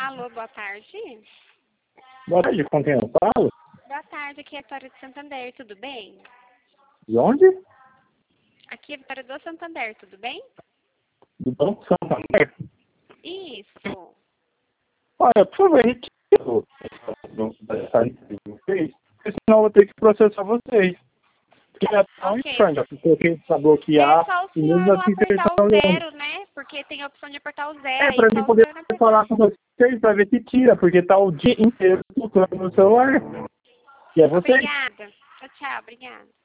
Alô, boa tarde. Boa tarde, com quem eu falo? Boa tarde, aqui é a Vitória de Santander, tudo bem? De onde? Aqui é a Vitória do Santander, tudo bem? Do Banco Santander. Isso. Olha, por favor, retira essa lista de vocês, porque senão eu vou ter que processar vocês. Porque já tá um Ok. inferno, porque eu quis É bloquear só o e senhor mesmo não assim vocês apertar estão o lendo. zero, né? Porque tem a opção de apertar o zero, É, aí pra é mim só o poder senhor não apertar. falar com vocês, pra ver se tira, porque tá o dia inteiro tocando no celular. E é vocês. Obrigada. Tchau, tchau, obrigada.